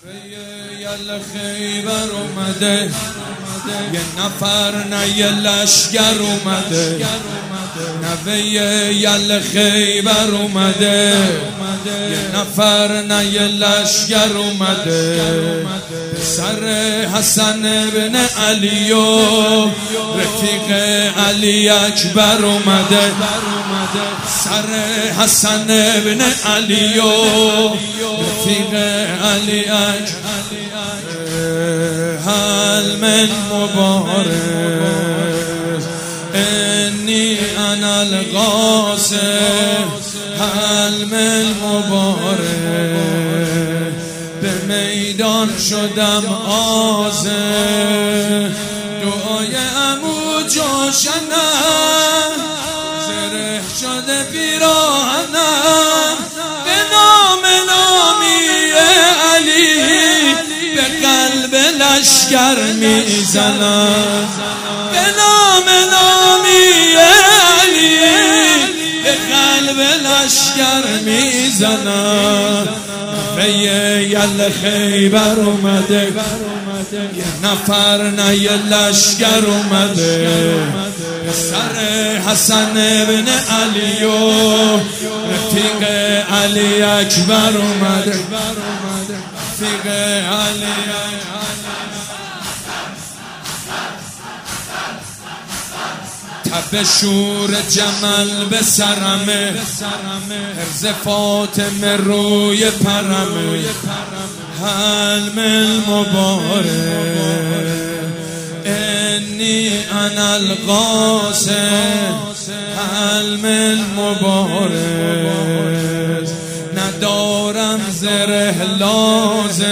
یل خیبر اومده، یه نفر نه یه لشگر اومده. نوه یل خیبر اومده، یه نفر نه یه لشگر اومده. پسر حسن بن علی و رفیق علی اکبر اومده. سر حسن بن علی و رفیق علی اکبر. هل من مبارز انی انا القاسم، هل من مبارز به میدان شدم آزم. دعای عمو جوشنم زره شده پیراهنم. به نام نامی علی به قلب لشگر میزنم. به نام نامی علی به قلب لشگر میزنم. یل خیبر اومده، یه نفر نه یه لشگر اومده. سر حسن بن علی و رفیق علی اکبر اومده. رفیق علی تب شور جمل به سرمه، حرز فاطمه روی پرمه. هل من مبارز انی انا القاسم، هل من مبارز ندارم زره لازم.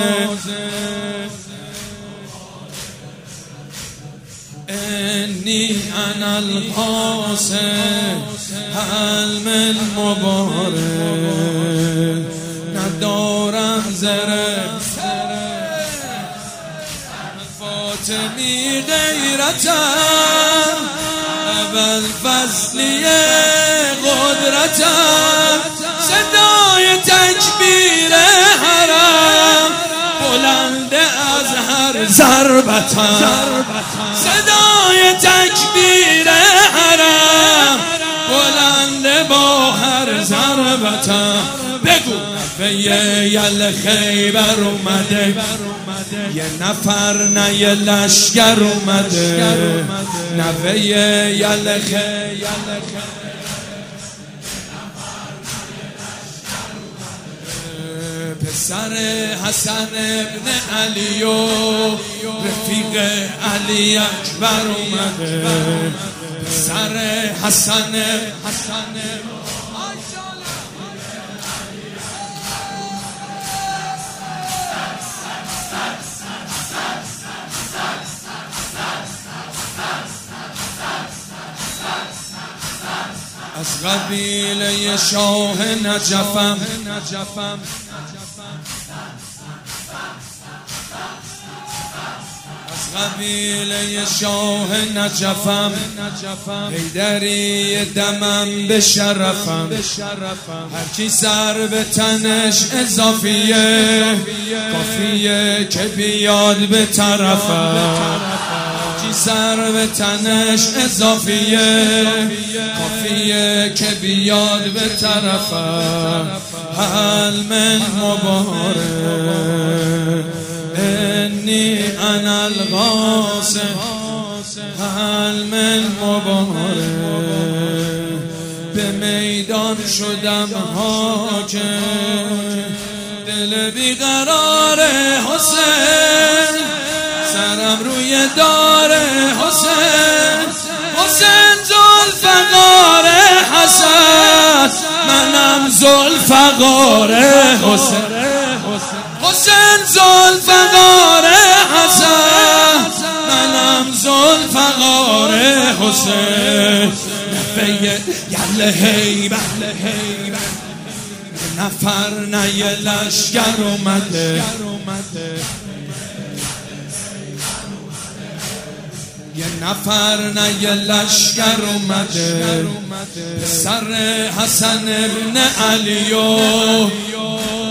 انی انا القاسم، هل من مبارز ندارم زره. فاطمی غیرتم اول فصلی قدرتم. صدای تکبیر حرم بلند از هر ضربتم. صدای تکبیر حرم بلند با هر ضربتم. بگو یل خیبر اومده، یه نفر نه یه لشگر اومده. نوه یل خیبر پسر حسن بن علی و رفیق علی اکبر اومده. پسر حسن از قبیله شاه نجفم. از قبیله شاه نجفم، حیدری دمم به شرفم. هر کی سر به تنش اضافیه، کافیه که بیاد به طرفم. سر به تنش اضافیه، کافیه که بیاد به طرفم. هل من مبارز انی انا القاسم، هل من مبارز به میدان شدم حاکم. دل بیقرار حسین سرم روی دار حسین. حسین ذوالفقار حسن، منم ذوالفقار حسین. حسین ذوالفقار حسن، منم ذوالفقار حسین. یل خیبر نفر نه یه لشگر اومده. یه نفر نه یه لشگر اومده. سر حسن بن علی و